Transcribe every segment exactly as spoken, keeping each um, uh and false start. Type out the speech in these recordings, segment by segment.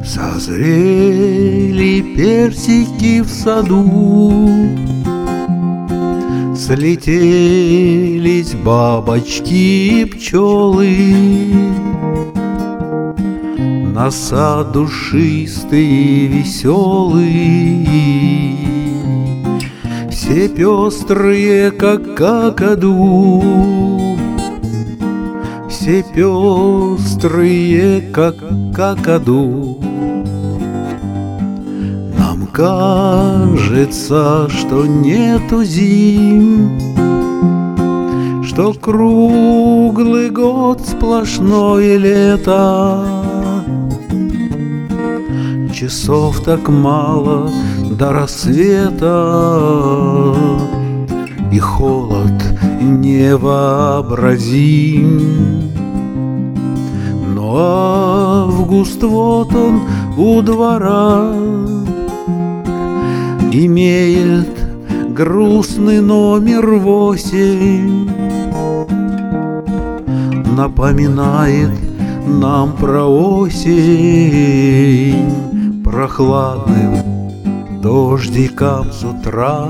Созрели персики в саду, слетелись бабочки и пчелы. На сад душистый и веселый, все пестрые, как какаду, все пестрые, как какаду. Нам кажется, что нету зим, что круглый год сплошное лето. Часов так мало до рассвета, и холод невообразим. Но август вот он у двора имеет грустный номер восемь, напоминает нам про осень прохладным дождиком с утра.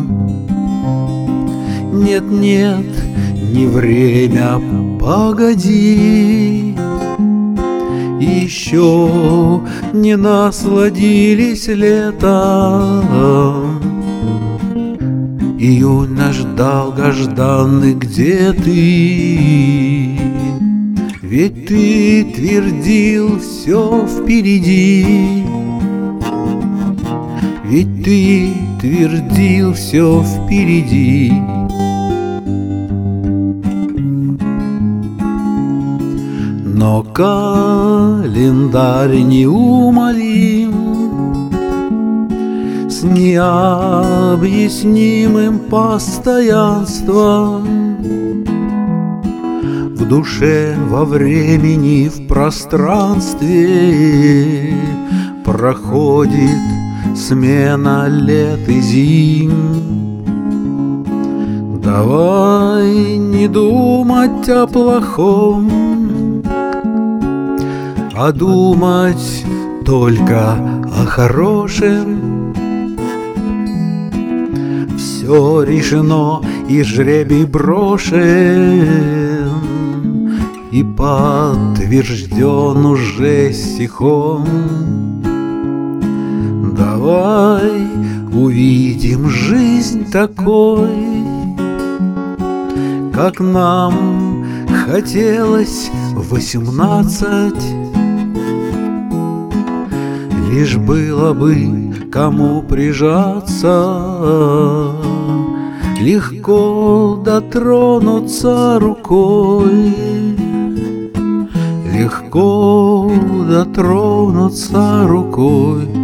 Нет-нет, не время, погоди, еще не насладились летом. Июнь наш долгожданный, где ты? Ведь ты твердил все впереди, ведь ты твердил все впереди. Но календарь неумолим, с необъяснимым постоянством, в душе, во времени, в пространстве проходит смена лет и зим. Давай не думать о плохом, а думать только о хорошем. Все решено и жребий брошен, и подтвержден уже стихом. Давай увидим жизнь такой, как нам хотелось в восемнадцать. Лишь было бы кому прижаться, легко дотронуться рукой, легко дотронуться рукой.